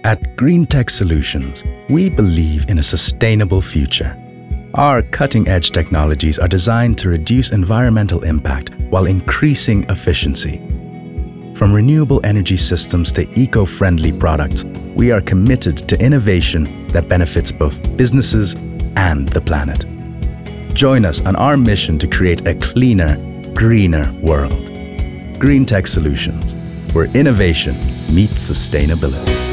At Green Tech Solutions, we believe in a sustainable future. Our cutting-edge technologies are designed to reduce environmental impact while increasing efficiency. From renewable energy systems to eco-friendly products, we are committed to innovation that benefits both businesses and the planet. Join us on our mission to create a cleaner, greener world. Green Tech Solutions, where innovation meets sustainability.